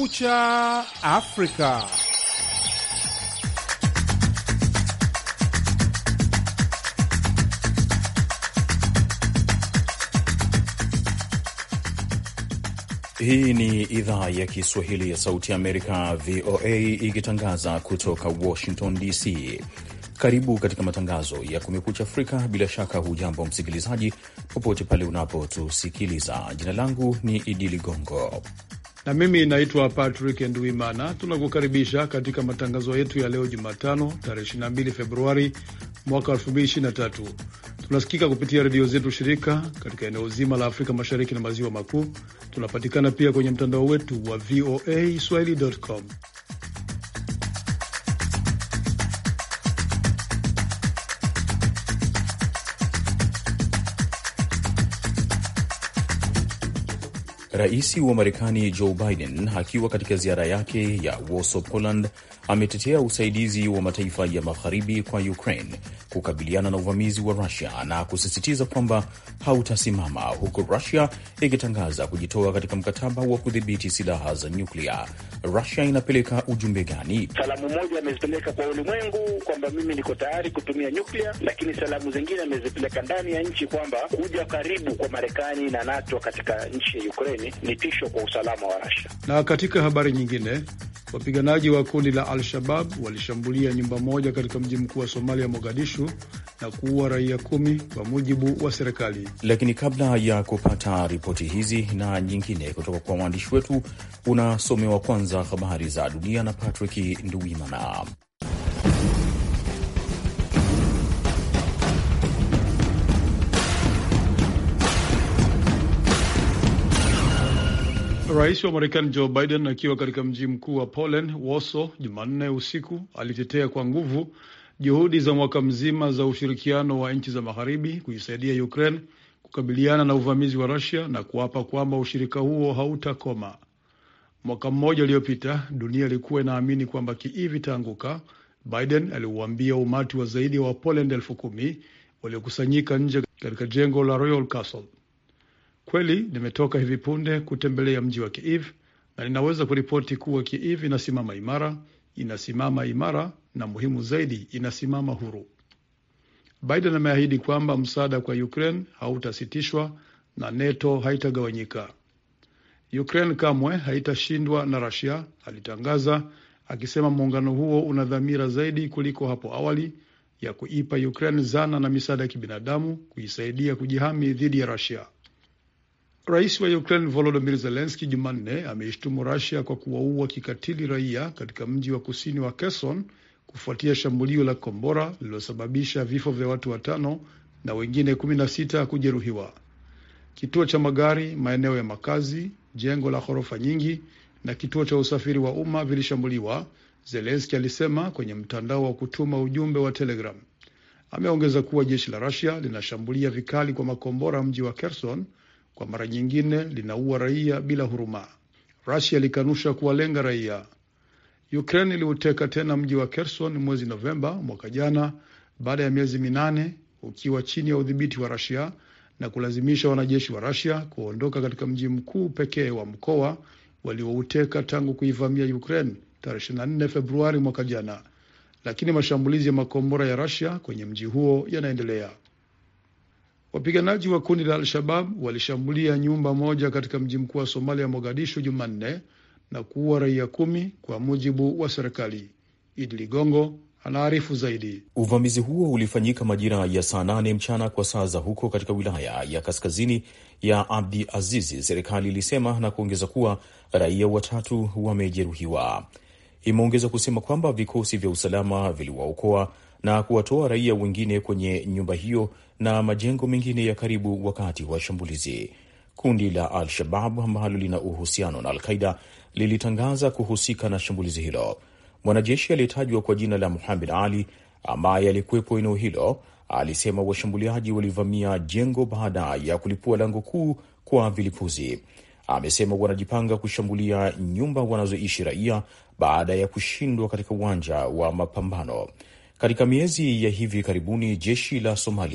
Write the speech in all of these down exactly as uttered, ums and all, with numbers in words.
Kumekucha Afrika. Hii ni idhaa ya Kiswahili ya Sauti ya Amerika, V O A, ikitangaza kutoka Washington D C. Karibu katika matangazo ya Kumekucha Afrika. Bila shaka hujambo msikilizaji, popote pale unapotusikiliza. Jina langu ni Idi Ligongo na mimi naitwa Patrick Nduimana. Tunakukaribisha katika matangazo yetu ya leo Jumatano, tarehe ishirini na mbili Februari mwaka elfu mbili ishirini na tatu. Tunasikika kupitia redio zetu shirika katika eneo zima la Afrika Mashariki na Maziwa Makuu. Tunapatikana pia kwenye mtandao wetu wa V O A Swahili dot com. Rais wa Marekani Joe Biden akiwa katika ziara yake ya Warsaw, Poland, ametetea usaidizi wa mataifa ya magharibi kwa Ukraine kukabiliana na uvamizi wa Russia na kusisitiza kwamba hautasimama huku Russia ikitangaza kujitoa katika mkataba wa kudhibiti silaha za nyuklia. Russia inapeleka ujumbe gani? Salamu moja amezipeleka kwa ulimwengu kwamba mimi niko tayari kutumia nyuklia, lakini salamu zingine amezipeleka ndani ya nchi kwamba kuja karibu kwa Marekani na NATO katika nchi ya Ukraine ni tisho kwa usalama wa Russia. Na katika habari nyingine, wapiganaji wa kundi la Al-Shabab walishambulia nyumba moja katika mji mkuu wa Somalia, Mogadishu, na kuua raia kumi kwa mujibu wa serikali. Lakini kabla ya kupata ripoti hizi na nyingine kutoka kwa waandishi wetu, unasomewa kwanza habari za dunia na Patrick Nduwimana. Rais wa Marekani Joe Biden akiwa katika mji mkuu wa Poland, Warsaw, Jumanne usiku alitetea kwa nguvu juhudi za mwaka mzima za ushirikiano wa nchi za magharibi kuisaidia Ukraine kukabiliana na uvamizi wa Russia na kuapa kwamba ushirika huo hautakoma. Mwaka mmoja uliopita, dunia ilikuwa inaamini kwamba Kiev itaanguka. Biden aliuambia umati wa zaidi wa Poland elfu kumi waliokusanyika nje katika jengo la Royal Castle. Kweli nimetoka hivi punde kutembelea mji wa Kiev na ninaweza kuripoti kuwa Kiev inasimama imara, inasimama imara na muhimu zaidi, inasimama huru. Biden ameahidi kwamba msaada kwa Ukraine hautasitishwa na NATO haitagawanyika. Ukraine kamwe haitashindwa na Russia, alitangaza, akisema muungano huo una dhamira zaidi kuliko hapo awali ya kuipa Ukraine zana na misaada ya kibinadamu kuisaidia kujihami dhidi ya Russia. Rais wa Ukraine Volodymyr Zelensky Jumanne ameishtumu Russia kwa kuwaua kikatili raia katika mji wa kusini wa Kherson kufuatia shambulio la kombora lililosababisha vifo vya watu watano na wengine kumi na sita kujeruhiwa. Kituo cha magari, maeneo ya makazi, jengo la ghorofa nyingi na kituo cha usafiri wa umma vilishambuliwa, Zelensky alisema kwenye mtandao wa kutuma ujumbe wa Telegram. Ameongeza kuwa jeshi la Russia linashambulia vikali kwa makombora mji wa Kherson, kwa mara nyingine linaua raia bila huruma. Russia ilikanusha kuwalenga raia. Ukraine iliuteka tena mji wa Kherson mwezi Novemba mwaka jana baada ya miezi minane ukiwa chini ya udhibiti wa Russia na kulazimisha wanajeshi wa Russia kuondoka katika mji mkuu pekee wa mkoa waliouteka tangu kuivamia Ukraine tarehe ishirini na nne Februari mwaka jana. Lakini mashambulizi ya makombora ya Russia kwenye mji huo yanaendelea. Wapiganaji wa kundi la Al-Shabab walishambulia nyumba moja katika mji mkuu wa Somalia, Mogadishu, Jumanne na kuua raia kumi kwa mujibu wa serikali. Idi Ligongo anaarifu zaidi. Uvamizi huo ulifanyika majira ya saa nane mchana kwa saa za huko katika wilaya ya kaskazini ya Abdi Azizi, serikali ilisema, na kuongeza kuwa raia watatu wamejeruhiwa. Imeongeza kusema kwamba vikosi vya usalama viliwaokoa na kuwatoa raia wengine kwenye nyumba hiyo na majengo mengine ya karibu wakati wa shambulizi. Kundi la Al-Shabab ambalo lina uhusiano na Al-Qaeda lilitangaza kuhusika na shambulizi hilo. Mwanajeshi aliyetajwa kwa jina la Muhammad Ali ambaye alikuwepo eneo hilo alisema washambuliaji walivamia jengo baada ya kulipua lango kuu kwa vilipuzi. Amesema wanajipanga kushambulia nyumba wanazoishi raia baada ya kushindwa katika uwanja wa mapambano. Katika miezi ya hivi karibuni, jeshi la Somalia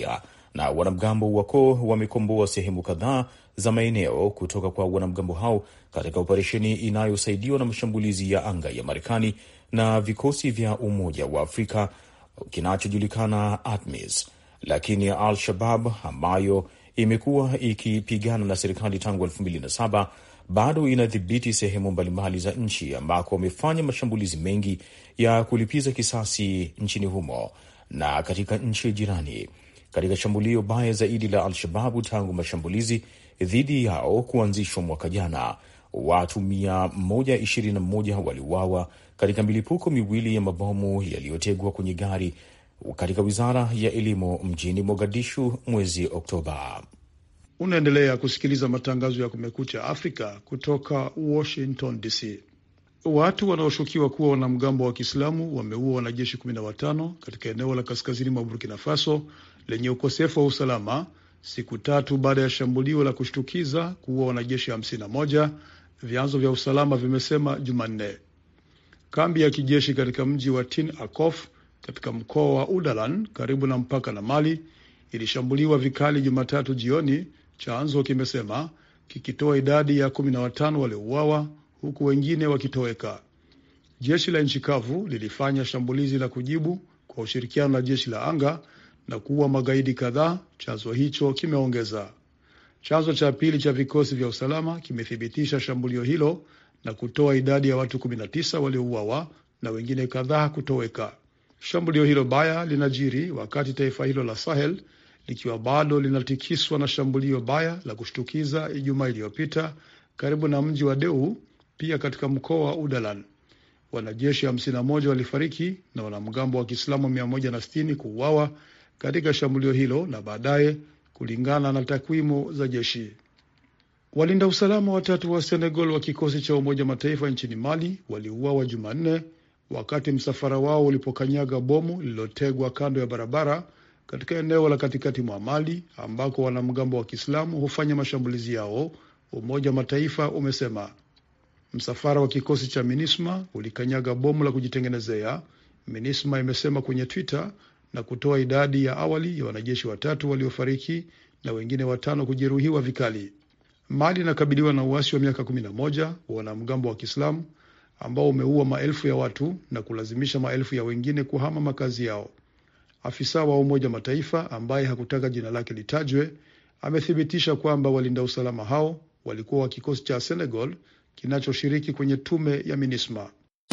na wanamgambo wa Ko wamekomboa sehemu kadhaa za maeneo kutoka kwa wanamgambo hao katika operesheni inayosaidiwa na mashambulizi ya anga ya Marekani na vikosi vya Umoja wa Afrika kinachojulikana ATMIS. Lakini Al-Shabab ambayo imekuwa ikipigana na serikali tangu elfu mbili na saba bado inadhibiti sehemu mbalimbali za nchi ambako wamefanya mashambulizi mengi ya kulipiza kisasi nchini humo na katika nchi jirani. Katika shambulio baya zaidi la Al-Shababu tangu mashambulizi dhidi yao kuanzishwa mwaka jana, watu mia moja ishirini na moja waliuawa katika milipuko miwili ya mabomu yaliyotegwa kwenye gari katika wizara ya elimu mjini Mogadishu mwezi Oktoba. Unaendelea kusikiliza matangazo ya Kumekucha Afrika kutoka Washington D C. Watu wanaoshukiwa kuwa wanamgambo wa Kiislamu wameua wanajeshi kumi na watano katika eneo la kaskazini mwa Burkina Faso lenye ukosefu wa usalama, siku tatu baada ya shambulio la kushtukiza kuua wanajeshi hamsini na moja, vyanzo vya usalama vimesema Jumanne. Kambi ya kijeshi katika mji wa Tin Akof katika mkoa wa Udalan karibu na mpaka na Mali ilishambuliwa vikali Jumatatu jioni, chanzo kimesema, kikitoa idadi ya kumi na watano waliouawa huku wengine wakitoweka. Jeshi la nchi kavu lilifanya shambulizi la kujibu kwa ushirikiano na jeshi la anga na kuua magaidi kadhaa, chanzo hicho kimeongeza. Chanzo cha pili cha vikosi vya usalama kimethibitisha shambulio hilo na kutoa idadi ya watu kumi na tisa waliouawa na wengine kadhaa kutoweka. Shambulio hilo baya linajiri wakati taifa hilo la Sahel likiwa bado linatikiswa na shambulio baya la kushtukiza Ijumaa iliyopita karibu na mji wa Deu, pia katika mkoa wa Udalan. Wanajeshi hamsini na moja walifariki na wanamgambo wa Kiislamu mia moja na sitini kuuawa katika shambulio hilo na baadaye, kulingana na takwimu za jeshi. Walinda usalama watatu wa Senegal wa kikosi cha Umoja Mataifa nchini Mali waliuawa Jumanne wakati msafara wao ulipokanyaga bomu lililotegwa kando ya barabara katika eneo la katikati mwa Mali ambako wanamgambo wa Kiislamu hufanya mashambulizi yao, Umoja wa Mataifa umesema. Msafara wa kikosi cha MINUSMA ulikanyaga bomu la kujitengenezea, MINUSMA imesema kwenye Twitter, na kutoa idadi ya awali ya wanajeshi watatu waliofariki na wengine watano kujeruhiwa vikali. Mali inakabiliwa na uasi wa miaka kumi na moja wa wanamgambo wa Kiislamu ambao umeua maelfu ya watu na kulazimisha maelfu ya wengine kuhama makazi yao. Afisa wa Umoja Mataifa ambaye hakutaka jina lake litajwe amethibitisha kwamba walinda usalama hao walikuwa wa kikosi cha Senegal kinachoshiriki kwenye tume ya MINUSMA.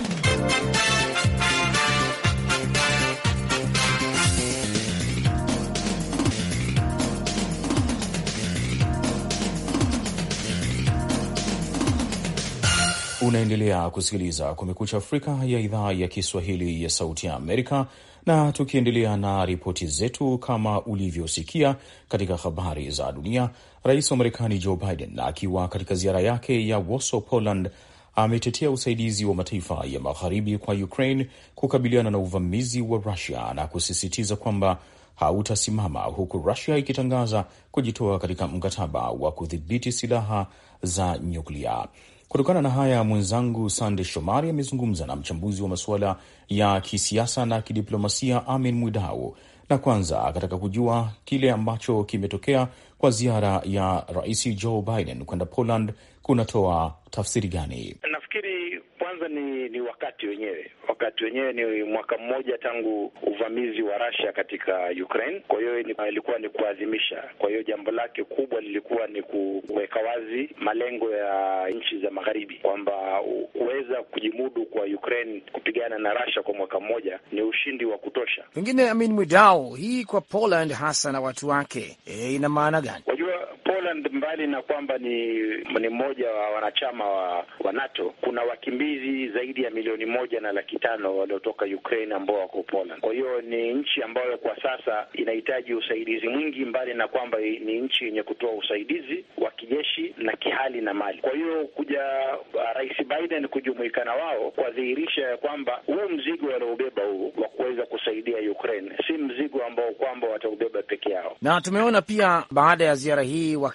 Unaendelea kusikiliza Kumekucha Afrika ya idhaa ya Kiswahili ya Sauti ya Amerika, na tukiendelea na ripoti zetu, kama ulivyosikia katika habari za dunia, Rais wa Marekani Joe Biden akiwa katika ziara yake ya Warsaw, Poland, ametetea usaidizi wa mataifa ya magharibi kwa Ukraine kukabiliana na uvamizi wa Russia na kusisitiza kwamba hautasimama huku Russia ikitangaza kujitoa katika mkataba wa kudhibiti silaha za nyuklia. Kutokana na haya, mwenzangu Sande Shomari amezungumza na mchambuzi wa masuala ya kisiasa na kidiplomasia Amin Mwidau, na kwanza akataka kujua kile ambacho kimetokea kwa ziara ya Rais Joe Biden kwenda Poland kunatoa tafsiri gani. Nafikiri kwanza ni, ni wakati wenyewe. Wakati wenyewe ni mwaka mmoja tangu uvamizi wa Russia katika Ukraine. Kwa hiyo ilikuwa ni kuadhimisha. Kwa hiyo jambo lake kubwa lilikuwa ni kuweka wazi malengo ya nchi za magharibi, kwamba kuweza kujimudu kwa Ukraine kupigana na Russia kwa mwaka mmoja ni ushindi wa kutosha. Pengine Amin Mwidau, hii kwa Poland hasa na watu wake e, ina maana gani? Wajua, Poland mbali na kwamba ni ni mmoja wa wanachama wa, wa NATO, kuna wakimbizi zaidi ya milioni moja na laki tano waliotoka Ukraine ambao wako Poland. Kwa hiyo ni nchi ambayo kwa sasa inahitaji usaidizi mwingi, mbali na kwamba ni nchi yenye kutoa usaidizi wa kijeshi na kihali na mali. Kwa hiyo kuja uh, Rais Biden kujumuika na wao kwa dhihirisha ya kwamba huu mzigo wanaobeba huu wa kuweza kusaidia Ukraine si mzigo ambao kwamba wataubeba peke yao. Na tumeona pia baada ya ziara hii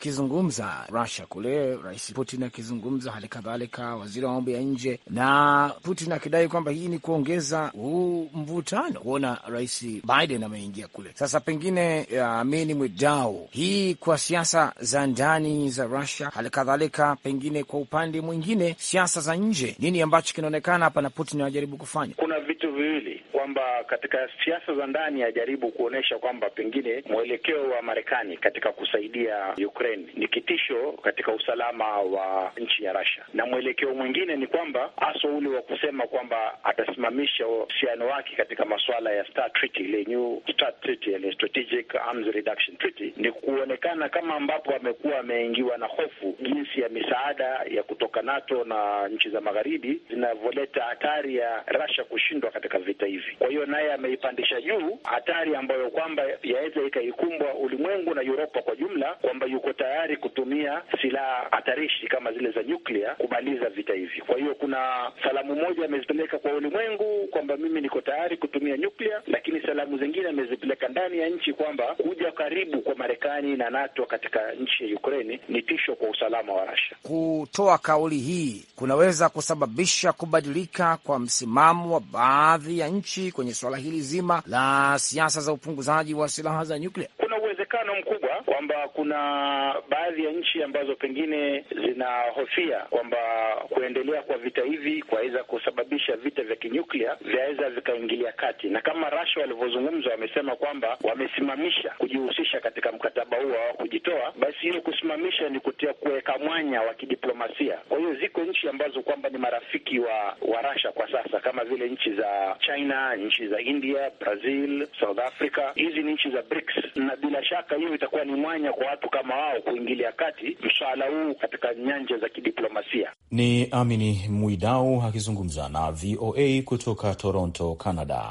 wakizungumza Russia kule, Rais Putin akizungumza, hali kadhalika waziri wa mambo ya nje, na Putin akidai kwamba hii ni kuongeza huu mvutano, kuona Rais Biden ameingia kule. Sasa pengine Amini Mwidau, hii kwa siasa za ndani za Russia, hali kadhalika pengine kwa upande mwingine siasa za nje, nini ambacho kinaonekana hapa na Putin anajaribu kufanya? Kuna vitu viwili, kwamba katika siasa za ndani ajaribu kuonesha kwamba pengine mwelekeo wa Marekani katika kusaidia Ukraine ni kitisho katika usalama wa nchi ya Russia, na mwelekeo mwingine ni kwamba hasa ule wa kusema kwamba atasimamisha uhusiano wake katika masuala ya START Treaty, ile New START Treaty, ile Strategic Arms Reduction Treaty, ni kuonekana kama ambapo amekuwa ameingiwa na hofu jinsi ya misaada ya kutoka NATO na nchi za magharibi zinavyoleta hatari ya Russia kushindwa katika vita hivi. Kwa hiyo naye ameipandisha juu hatari ambayo kwamba yaweza ikaikumbwa ulimwengu na Europa kwa jumla, kwamba yuko tayari kutumia silaha hatarishi kama zile za nyuklia kumaliza vita hivi. Kwa hiyo kuna salamu moja amezipeleka kwa ulimwengu kwamba mimi niko tayari kutumia nyuklia, lakini salamu zingine amezipeleka ndani ya nchi kwamba kuja karibu kwa Marekani na NATO katika nchi ya Ukraine ni tisho kwa usalama wa Russia. Kutoa kauli hii kunaweza kusababisha kubadilika kwa msimamo wa baadhi ya nchi kwenye swala hili zima la siasa za upunguzaji wa silaha za nyuklia. Kuna uwezekano mkubwa kwamba kuna baadhi ya nchi ambazo pengine zinahofia kwamba kuendelea kwa vita hivi kwaweza kusababisha vita vya kinyuklia vyaweza vikaingilia kati, na kama Russia walivyozungumza, wamesema kwamba wamesimamisha kujihusisha katika mkataba huo wa kujitoa, basi hiyo kusimamisha ni kutia kuweka mwanya wa kidiplomasia. Kwa hiyo ziko nchi ambazo kwamba ni marafiki wa wa Russia kwa sasa, kama vile nchi za China, nchi za India, Brazil, South Africa. Hizi ni nchi za BRICS, na bila shaka hiyo itakuwa ni mwanya kwa watu kama wao kuingilia kati mswala huu katika nyanja za kidiplomasia. Ni Amini Mwidau akizungumza na V O A kutoka Toronto, Canada.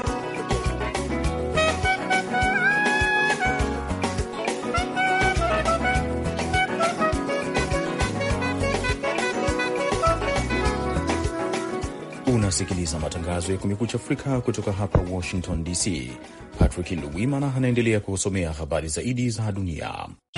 Unasikiliza matangazo ya Kumekucha Afrika kutoka hapa Washington D C. Patrick Nduwimana anaendelea kusomea habari zaidi za dunia.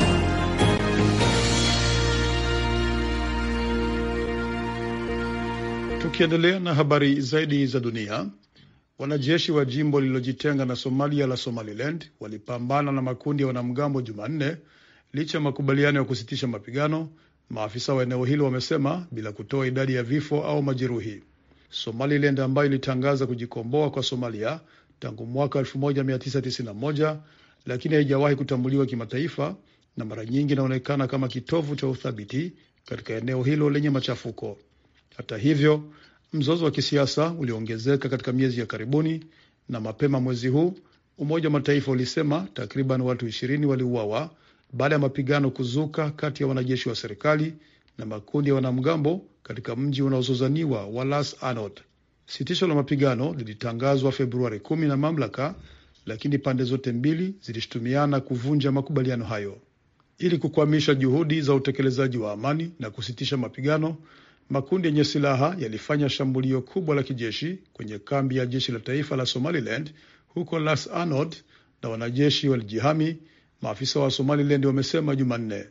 Tukiendelea na habari zaidi za dunia, wanajeshi wa jimbo lililojitenga na Somalia la Somaliland walipambana na makundi ya wanamgambo Jumanne licha ya makubaliano ya kusitisha mapigano, maafisa wa eneo hilo wamesema, bila kutoa idadi ya vifo au majeruhi. Somaliland ambayo ilitangaza kujikomboa kwa Somalia tangu mwaka elfu moja mia tisa tisini na moja, lakini haijawahi kutambuliwa kimataifa na mara nyingi inaonekana kama kitovu cha uthabiti katika eneo hilo lenye machafuko. Hata hivyo, mzozo wa kisiasa uliongezeka katika miezi ya karibuni, na mapema mwezi huu Umoja wa Mataifa ulisema takriban watu ishirini waliuawa baada ya mapigano kuzuka kati ya wanajeshi wa serikali na makundi ya wanamgambo katika mji unaozozaniwa wa Las Anod. Sitisho la mapigano lilitangazwa Februari kumi na mamlaka, lakini pande zote mbili zilishtumiana kuvunja makubaliano hayo. Ili kukwamisha juhudi za utekelezaji wa amani na kusitisha mapigano, makundi yenye silaha yalifanya shambulio kubwa la kijeshi kwenye kambi ya jeshi la taifa la Somaliland huko Las Anod, na wanajeshi walijihami, maafisa wa Somaliland wamesema Jumanne.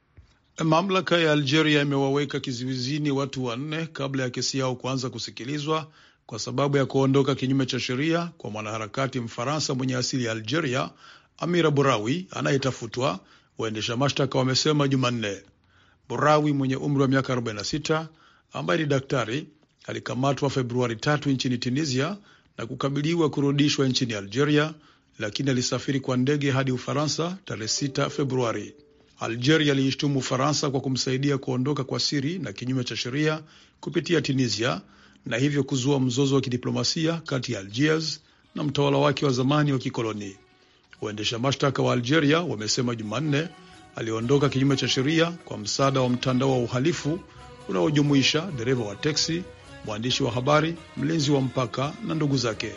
Mamlaka ya Algeria imewaweka kizuizini watu wanne kabla ya kesi yao kuanza kusikilizwa kwa sababu ya kuondoka kinyume cha sheria kwa mwanaharakati Mfaransa mwenye asili ya Algeria, Amira Bouraoui, anayetafutwa, waendesha mashtaka wamesema Jumanne. Bouraoui mwenye umri wa miaka arobaini na sita, ambaye ni daktari, alikamatwa Februari tatu nchini Tunisia na kukabiliwa kurudishwa nchini Algeria, lakini alisafiri kwa ndege hadi Ufaransa tarehe sita Februari. Algeria iliishtumu Ufaransa kwa kumsaidia kuondoka kwa siri na kinyume cha sheria kupitia Tunisia, na hivyo kuzua mzozo wa kidiplomasia kati ya Algiers na mtawala wake wa zamani wa kikoloni. Waendesha mashtaka wa Algeria wamesema Jumanne aliondoka kinyume cha sheria kwa msaada wa mtandao wa uhalifu unaojumuisha dereva wa teksi, mwandishi wa habari, mlinzi wa mpaka na ndugu zake.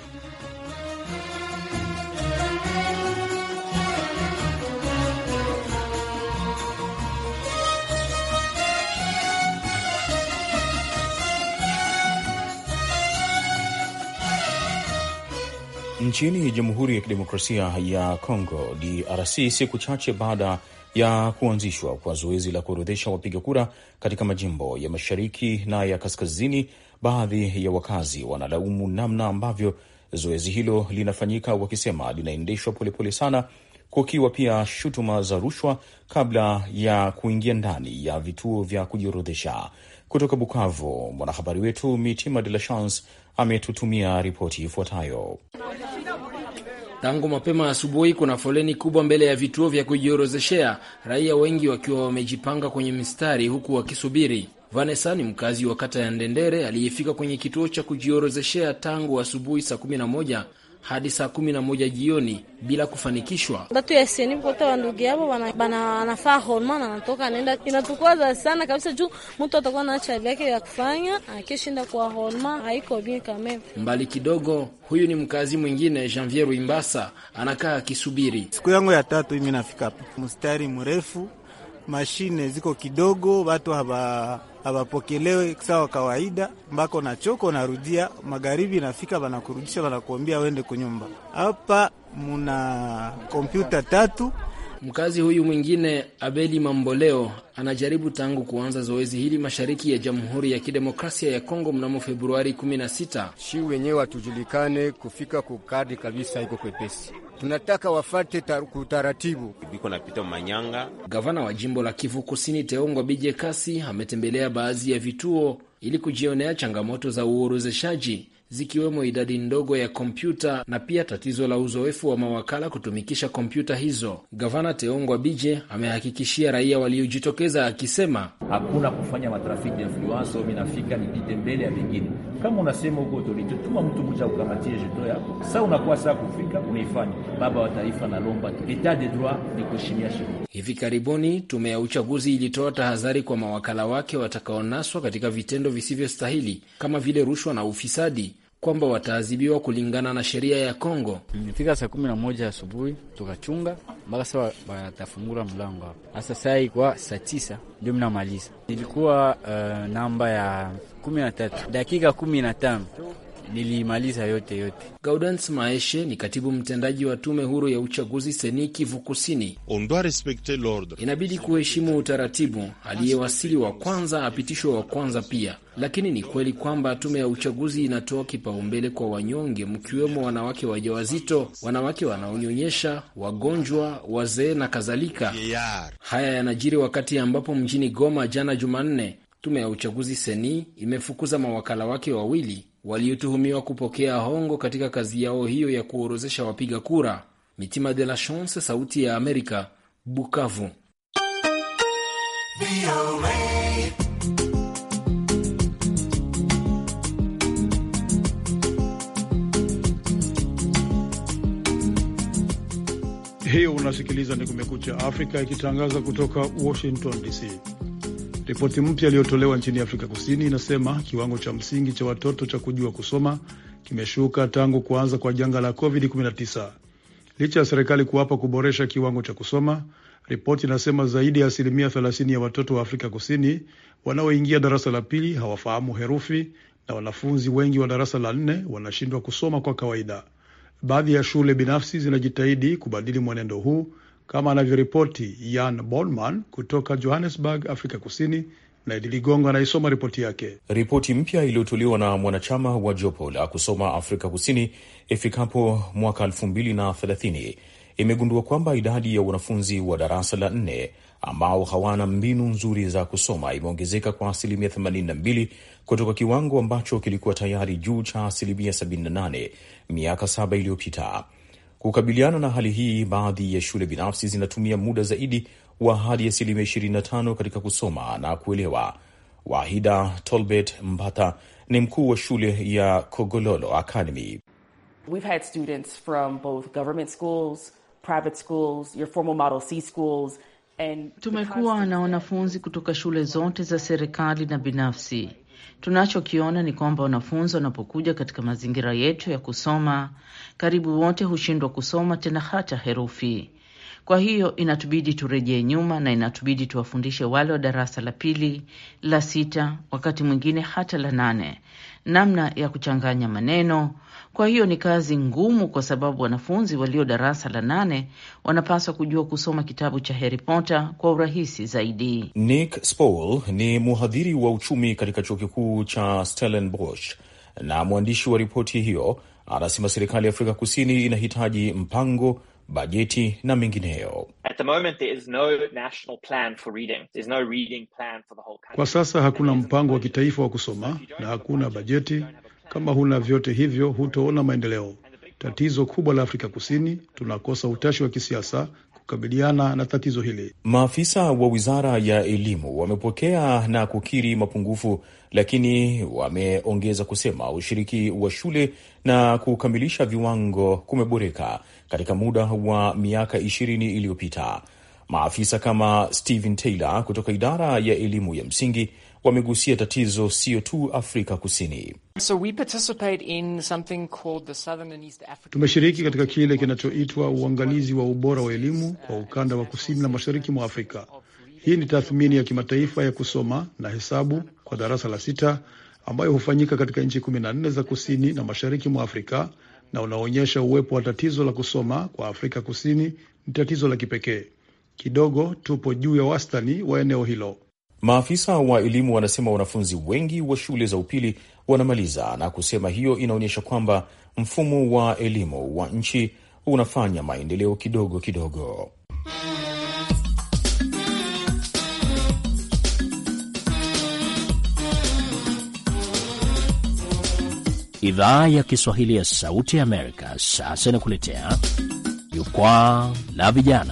Nchini Jamhuri ya Kidemokrasia ya Kongo D R C, siku chache baada ya kuanzishwa kwa zoezi la kuorodhesha wapiga kura katika majimbo ya mashariki na ya kaskazini, baadhi ya wakazi wanalaumu namna ambavyo zoezi hilo linafanyika, wakisema linaendeshwa polepole sana, kukiwa pia shutuma za rushwa kabla ya kuingia ndani ya vituo vya kujiorodhesha. Kutoka Bukavu, mwanahabari wetu Mitima de la Chance ametutumia ripoti ifuatayo. Tangu mapema asubuhi kuna foleni kubwa mbele ya vituo vya kujiorozeshea, raia wengi wakiwa wamejipanga kwenye mistari huku wakisubiri. Vanessa ni mkazi wa kata ya Ndendere aliyefika kwenye kituo cha kujiorozeshea tangu asubuhi saa kumi na moja hadi saa kumi na moja jioni bila kufanikishwa. Watu ya seni kote wa ndugu yao bana bana anafaa hormone anatoka anaenda, inatukwaza sana kabisa juu mtu atakuwa na cha yake ya kufanya akishinda kwa hormone haiko bien kama. Mbali kidogo, huyu ni mkazi mwingine Janvier Ruimbasa, anakaa akisubiri. Siku yangu ya tatu mimi nafika hapa. Mstari mrefu, mashine ziko kidogo, watu haba hawapokelewe sawa kawaida, mbako na choko narudia magharibi nafika banakurudisha banakuambia wende kunyumba. Hapa muna kompyuta tatu. Mkazi huyu mwingine Abeli Mamboleo anajaribu tangu kuanza zoezi hili mashariki ya Jamhuri ya Kidemokrasia ya Kongo mnamo Februari kumi na sita. Shi wenyewe watujulikane kufika kukadi kabisa iko kwepesi. Tunataka wafate taratibu. Biko napita manyanga. Gavana wa jimbo la Kivu Kusini Teongwa Bije Kasi ametembelea baadhi ya vituo ili kujionea changamoto za uorozeshaji, zikiwemo idadi ndogo ya kompyuta na pia tatizo la uzoefu wa mawakala kutumikisha kompyuta hizo. Gavana Teongwa Bije amehakikishia raia waliojitokeza akisema, hakuna kufanya matrafiki ya influence au minafika nipite mbele ya vingine. Kama unasema uko autorite, tuma mtu mmoja ukamatie jeto yako. Sasa unakuwa saa kufika unaifanya. Baba wa taifa na lomba etat de droit ni kuheshimia sheria. Hivi karibuni tume ya uchaguzi ilitoa tahadhari kwa mawakala wake watakaonaswa katika vitendo visivyostahili kama vile rushwa na ufisadi, kwamba wataadhibiwa kulingana na sheria ya Kongo. Nilifika saa kumi na moja asubuhi tukachunga mpaka sasa watafungura mlango hapo. Sasa saa kwa saa tisa ndio mnamaliza. Nilikuwa uh, namba ya kumi na tatu. Dakika kumi na tano nilimaliza yote yote. Gaudence Maeshe ni katibu mtendaji wa tume huru ya uchaguzi Seni Kivu Kusini. On doit respecter l'ordre. Inabidi kuheshimu utaratibu, aliyewasili wa kwanza apitishwe wa kwanza pia. Lakini ni kweli kwamba tume ya uchaguzi inatoa kipaumbele kwa wanyonge, mkiwemo wanawake wajawazito, wanawake wanaonyonyesha, wagonjwa, wazee na kadhalika. Haya yanajiri wakati ambapo mjini Goma jana Jumanne, tume ya uchaguzi Seni imefukuza mawakala wake wawili waliotuhumiwa kupokea hongo katika kazi yao hiyo ya kuorozesha wapiga kura. Mitima de la Chance, Sauti ya Amerika, Bukavu. Hiyo unasikiliza ni Kumekucha Afrika ikitangaza kutoka Washington D C. Ripoti mpya iliyotolewa nchini Afrika Kusini inasema kiwango cha msingi cha watoto cha kujua kusoma kimeshuka tangu kuanza kwa janga la covid kumi na tisa. Licha ya serikali kuwapa kuboresha kiwango cha kusoma, ripoti inasema zaidi ya asilimia thelathini ya watoto wa Afrika Kusini wanaoingia darasa la pili hawafahamu herufi, na wanafunzi wengi wa darasa la nne wanashindwa kusoma kwa kawaida. Baadhi ya shule binafsi zinajitahidi kubadili mwenendo huu, kama anavyoripoti Jan Bolman kutoka Johannesburg, Afrika Kusini, na Edili Gongo anaisoma ripoti yake. Ripoti mpya iliyotolewa na mwanachama wa jopo la kusoma Afrika Kusini ifikapo mwaka elfu mbili na thelathini imegundua kwamba idadi ya wanafunzi wa darasa la nne ambao hawana mbinu nzuri za kusoma imeongezeka kwa asilimia themanini na mbili kutoka kiwango ambacho kilikuwa tayari juu cha asilimia sabini na nane miaka saba iliyopita. Kukabiliana na hali hii, baadhi ya shule binafsi zinatumia muda zaidi wa hadi asilimia ishirini na tano katika kusoma na kuelewa. Wahida Tolbert Mbata ni mkuu wa shule ya Kogololo Academy. We've had students from both government schools, private schools, your formal model C schools, and tumekuwa na wanafunzi kutoka shule zote za serikali na binafsi. Tunachokiona ni kwamba wanafunzi wanapokuja katika mazingira yetu ya kusoma, karibu wote hushindwa kusoma tena hata herufi. Kwa hiyo inatubidi turejee nyuma na inatubidi tuwafundishe wale wa darasa la pili, la sita, wakati mwingine hata la nane. namna ya kuchanganya maneno. Kwa hiyo ni kazi ngumu, kwa sababu wanafunzi walio darasa la nane wanapaswa kujua kusoma kitabu cha Harry Potter kwa urahisi zaidi. Nick Spall ni mhadhiri wa uchumi katika chuo kikuu cha Stellenbosch na mwandishi wa ripoti hiyo. Anasema serikali ya Afrika Kusini inahitaji mpango, bajeti na mengineyo. Kwa sasa hakuna mpango wa kitaifa wa kusoma na hakuna bajeti. Kama huna vyote hivyo, hutoona maendeleo. Tatizo kubwa la Afrika Kusini, tunakosa utashi wa kisiasa kukabiliana na tatizo hili. Maafisa wa Wizara ya Elimu wamepokea na kukiri mapungufu, lakini wameongeza kusema ushiriki wa shule na kukamilisha viwango kumeboreka katika muda wa miaka ishirini iliyopita. Maafisa kama Steven Taylor kutoka idara ya elimu ya msingi wamegusia tatizo sio tu Afrika Kusini. So we participate in something called the Southern and East African... Tumeshiriki katika kile kinachoitwa uangalizi wa ubora wa elimu kwa ukanda wa kusini na mashariki mwa Afrika. Hii ni tathmini ya kimataifa ya kusoma na hesabu kwa darasa la sita ambayo hufanyika katika nchi kumi na nne za kusini na mashariki mwa Afrika, na unaonyesha uwepo wa tatizo la kusoma kwa Afrika Kusini ni tatizo la kipekee. Kidogo tupo juu ya wastani wa eneo hilo. Maafisa wa elimu wanasema wanafunzi wengi wa shule za upili wanamaliza, na kusema hiyo inaonyesha kwamba mfumo wa elimu wa nchi unafanya maendeleo kidogo kidogo. Idhaa ya Kiswahili ya Sauti ya Amerika sasa inakuletea Jukwaa la Vijana.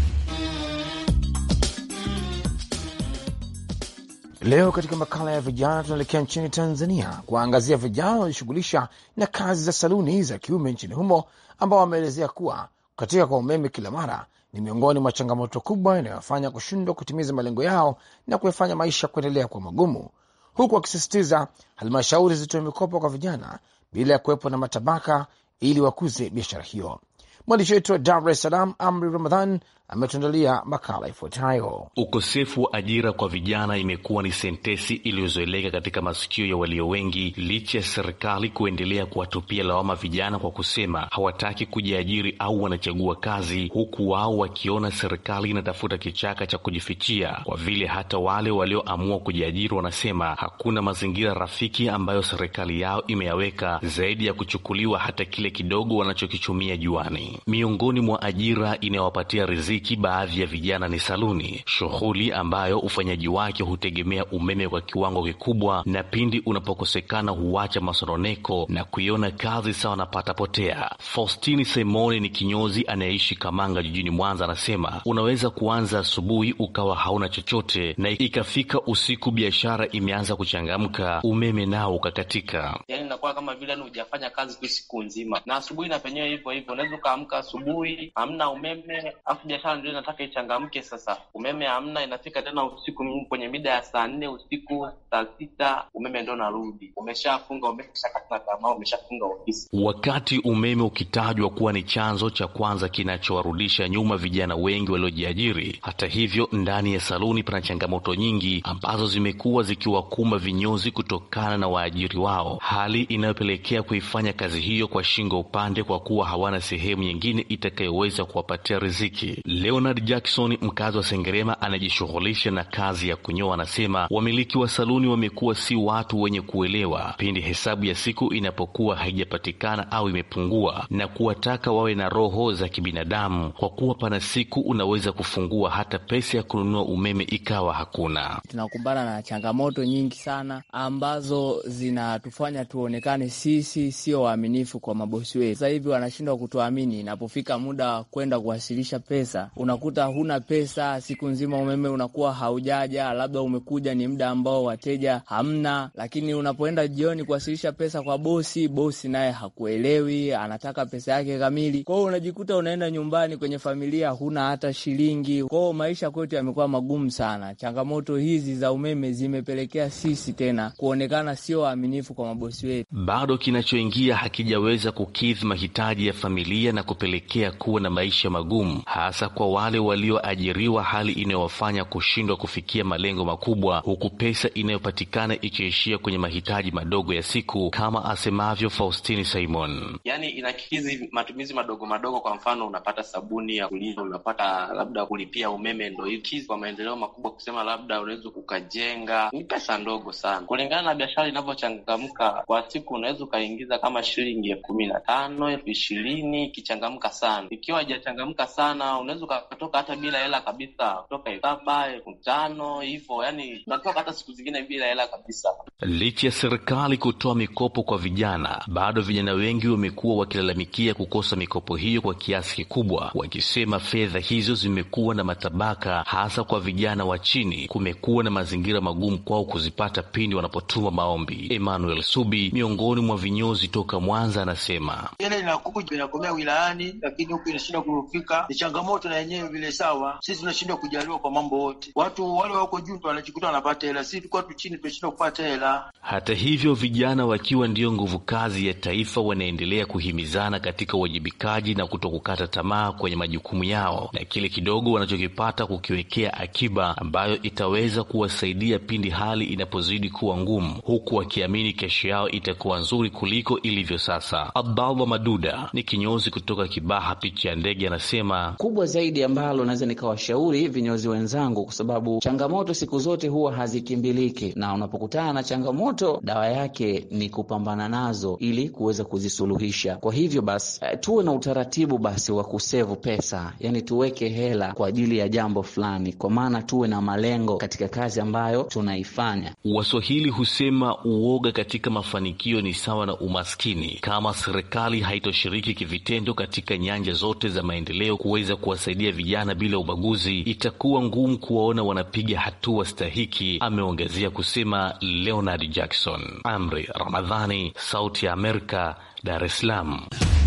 Leo katika makala ya vijana tunaelekea nchini Tanzania kuangazia vijana wanaojishughulisha na kazi za saluni za kiume nchini humo, ambao wameelezea kuwa kukatika kwa umeme kila mara ni miongoni mwa changamoto kubwa inayofanya kushindwa kutimiza malengo yao na kuyafanya maisha kuendelea kwa magumu, huku wakisisitiza halmashauri zitoe mikopo kwa vijana bila ya kuwepo na matabaka ili wakuze biashara hiyo. Mwandishi wetu wa Dar es Salaam, Amri Ramadhan, ametuandalia makala ifuatayo. Ukosefu wa ajira kwa vijana imekuwa ni sentesi iliyozoeleka katika masikio ya walio wengi, licha ya serikali kuendelea kuwatupia lawama vijana kwa kusema hawataki kujiajiri au wanachagua kazi, huku wao wakiona serikali inatafuta kichaka cha kujifichia, kwa vile hata wale walioamua kujiajiri wanasema hakuna mazingira rafiki ambayo serikali yao imeyaweka zaidi ya kuchukuliwa hata kile kidogo wanachokichumia juani. Miongoni mwa ajira inayowapatia riziki baadhi ya vijana ni saluni, shughuli ambayo ufanyaji wake hutegemea umeme kwa kiwango kikubwa, na pindi unapokosekana huacha masononeko na kuiona kazi sawa na pata potea. Faustini Simoni ni kinyozi anayeishi Kamanga jijini Mwanza, anasema unaweza kuanza asubuhi ukawa hauna chochote, na ikafika usiku biashara imeanza kuchangamka, umeme nao ukakatika. Yaani inakuwa kama vile hujafanya kazi tu siku nzima, na asubuhi na penyewe hivyo hivyo, unaweza kuamka asubuhi hamna umeme, afu biashara ndio inataka ichangamke. Sasa umeme hamna, inafika tena usiku kwenye mida ya saa nne usiku, saa sita umeme ndio narudi, umeshafunga, umeshakata tamaa, umeshafunga ofisi. Wakati umeme ukitajwa kuwa ni chanzo cha kwanza kinachowarudisha nyuma vijana wengi waliojiajiri, hata hivyo ndani ya saluni pana changamoto nyingi ambazo zimekuwa zikiwakumba vinyozi kutokana na waajiri wao, hali inayopelekea kuifanya kazi hiyo kwa shingo upande, kwa kuwa hawana sehemu nyingine itakayoweza kuwapatia riziki. Leonard Jackson, mkazi wa Sengerema anajishughulisha na kazi ya kunyoa, anasema wamiliki wa saluni wamekuwa si watu wenye kuelewa pindi hesabu ya siku inapokuwa haijapatikana au imepungua, na kuwataka wawe na roho za kibinadamu, kwa kuwa pana siku unaweza kufungua hata pesa ya kununua umeme ikawa hakuna. Tunakumbana na changamoto nyingi sana ambazo zinatufanya tuonekane sisi sio waaminifu kwa mabosi wetu. Sasa hivi wanashindwa kutuamini inapofika muda kwenda kuwasilisha pesa. Unakuta huna pesa, siku nzima umeme unakuwa haujaja, labda umekuja ni muda ambao wateja hamna, lakini unapoenda jioni kuwasilisha pesa kwa bosi, bosi naye hakuelewi, anataka pesa yake kamili. Kwa hiyo unajikuta unaenda nyumbani kwenye familia huna hata shilingi. Kwa hiyo maisha kwetu yamekuwa magumu sana. Changamoto hizi za umeme zimepelekea sisi tena kuonekana sio waaminifu kwa mabosi wetu. Bado kinachoingia hakijaweza kukidhi mahitaji ya familia na kupelekea kuwa na maisha magumu, hasa kwa wale walioajiriwa, hali inayowafanya kushindwa kufikia malengo makubwa, huku pesa inayopatikana ikiishia kwenye mahitaji madogo ya siku, kama asemavyo Faustini Simon. Yani inakizi matumizi madogo madogo, kwa mfano unapata sabuni ya kulia, unapata labda kulipia umeme, ndio hikizi kwa maendeleo makubwa kusema labda unaweza ukajenga, ni pesa ndogo sana. Kulingana na biashara inavyochangamka, kwa siku unaweza ukaingiza kama shilingi elfu kumi na tano, elfu ishirini ikichangamka sana. Ikiwa haijachangamka sana, unaweza ukatoka hata bila hela kabisa, kutoka elfu saba, elfu tano hivyo, yani unatoka hata siku zingine bila hela kabisa. Licha ya serikali kutoa mikopo kwa vijana, bado vijana wengi wamekuwa wakilalamikia kukosa mikopo hiyo kwa kiasi kikubwa, wakisema fedha hizo zimekuwa na matabaka, hasa kwa vijana wa chini. Kumekuwa na mazingira magumu kwao kuzipata pindi wanapotuma maombi. Emmanuel Subi, miongoni mwa vinyozi toka Mwanza, anasema ile inakuja inakomea wilayani, lakini huko inashindwa kufika. Ni changamoto na yenyewe vile sawa. Sisi tunashindwa kujaliwa kwa mambo yote. Watu wale wako juu wanajikuta wanapata hela, sisi tuko tu chini tunashindwa kupata hela. Hata hivyo, vijana wakiwa ndio nguvu kazi ya taifa, wanaendelea kuhimizana katika uwajibikaji na kutokukata tamaa kwenye majukumu yao, na kile kidogo wanachokipata kukiwekea akiba ambayo itaweza kuwasaidia pindi hali inapozidi kuwa ngumu, huku wakiamini kesho yao itakuwa nzuri kuliko ilivyo sasa. Abdallah Maduda ni kinyozi kutoka Kibaha picha ya ndege, anasema kubwa zaidi ambalo naweza nikawashauri vinyozi wenzangu, kwa sababu changamoto siku zote huwa hazikimbiliki, na unapokutana na changamoto dawa yake ni kupambana nazo ili kuweza kuzisuluhisha. Kwa hivyo basi tuwe na utaratibu basi wa kusevu pesa, yani tuweke hela kwa ajili ya jambo fulani, kwa maana tuwe na malengo katika kazi ambayo tunaifanya. Waswahili husema uoga katika mafanikio ni sawa na umaskini. Kama serikali haitoshiriki kivitendo katika nyanja zote za maendeleo kuweza kuwasaidia vijana bila ubaguzi, itakuwa ngumu kuwaona wanapiga hatua stahiki, ameongezea kusema Leonard Jackson. Amri Ramadhani, Sauti ya Amerika, Dar es Salaam.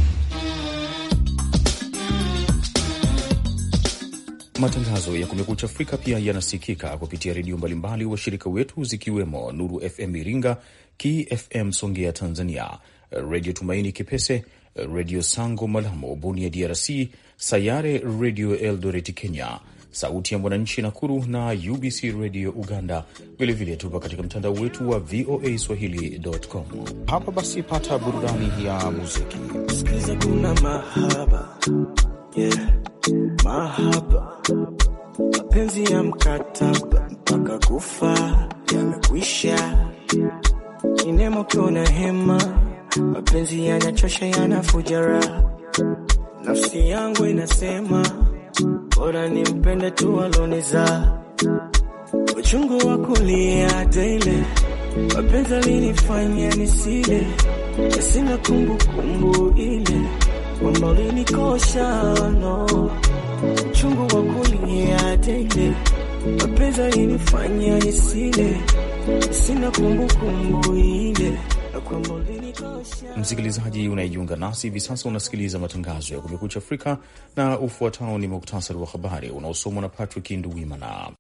Matangazo ya Kumekucha Afrika pia yanasikika kupitia redio mbalimbali washirika wetu, zikiwemo Nuru F M Iringa, Ki F M Songea Tanzania, Radio Tumaini Kipese, Radio Sango Malamo Bunia D R C, Sayare Radio Eldoret Kenya, Sauti ya Mwananchi Nakuru na U B C Radio Uganda. Vilevile tupo katika mtandao wetu wa V O A Swahili dot com. Hapa basi pata burudani ya muziki. Sikiza kuna mahaba, yeah, mahaba, mapenzi ya mkataba mpaka kufa yamekwisha. Inemo kiona hema, mapenzi yanachosha yanafujara. Nafsi yangu inasema bora nimpende tu aloniza. Uchungu wa kulia daily, mapenzi alinifanya nisile, sina kumbukumbu ile kwamba ulinikosha, no. Uchungu wa kulia daily, mapenzi alinifanya nisile, sina kumbukumbu ile. Msikilizaji unayejiunga nasi hivi sasa, unasikiliza matangazo ya Kumekucha Afrika, na ufuatao ni muktasari wa habari unaosomwa na Patrick Nduwimana.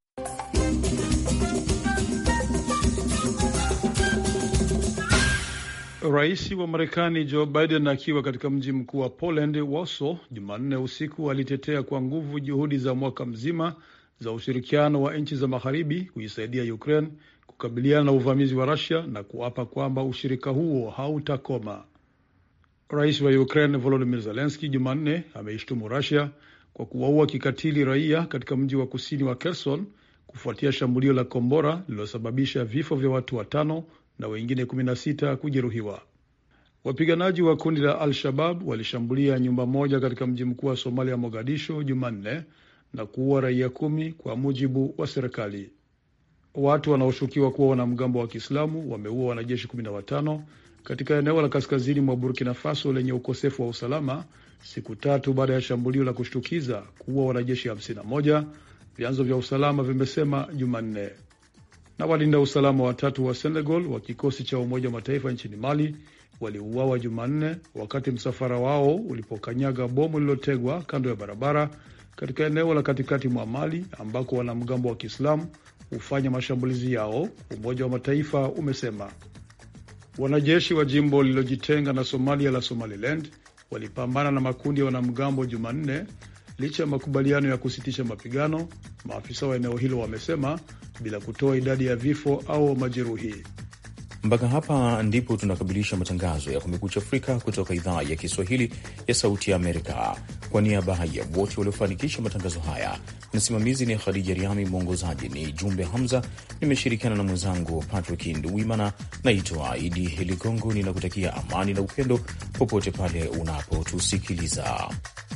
Rais wa Marekani Joe Biden akiwa katika mji mkuu wa Poland, Warsaw, Jumanne usiku alitetea kwa nguvu juhudi za mwaka mzima za ushirikiano wa nchi za magharibi kuisaidia Ukraine kukabiliana na uvamizi wa Russia na kuapa kwamba ushirika huo hautakoma. Rais wa Ukraine Volodymyr Zelensky Jumanne ameishtumu Russia kwa kuwaua kikatili raia katika mji wa kusini wa Kherson kufuatia shambulio la kombora lililosababisha vifo vya watu watano na wengine kumi na sita kujeruhiwa. Wapiganaji wa kundi la Al-Shabaab walishambulia nyumba moja katika mji mkuu wa Somalia Mogadisho Jumanne na kuua raia kumi kwa mujibu wa serikali. Watu wanaoshukiwa kuwa wanamgambo wa Kiislamu wameua wanajeshi kumi na watano katika eneo la kaskazini mwa Burkina Faso lenye ukosefu wa usalama, siku tatu baada ya shambulio la kushtukiza kuua wanajeshi hamsini na moja, vyanzo vya usalama vimesema Jumanne. Na walinda usalama watatu wa Senegal wa kikosi cha Umoja wa Mataifa nchini Mali waliuawa Jumanne wakati msafara wao ulipokanyaga bomu lililotegwa kando ya barabara katika eneo la katikati mwa Mali ambako wanamgambo wa Kiislamu hufanya mashambulizi yao, Umoja wa Mataifa umesema. Wanajeshi wa jimbo lililojitenga na Somalia la Somaliland walipambana na makundi ya wanamgambo Jumanne licha ya makubaliano ya kusitisha mapigano, maafisa wa eneo hilo wamesema, bila kutoa idadi ya vifo au majeruhi. Mpaka hapa ndipo tunakamilisha matangazo ya Kumekucha Afrika kutoka idhaa ya Kiswahili ya Sauti ya Amerika. Kwa niaba ya wote waliofanikisha matangazo haya, msimamizi ni Khadija Riami, mwongozaji ni Jumbe Hamza, nimeshirikiana na mwenzangu Patrick Nduwimana. Naitwa Idi Heligongo, ninakutakia amani na upendo popote pale unapotusikiliza.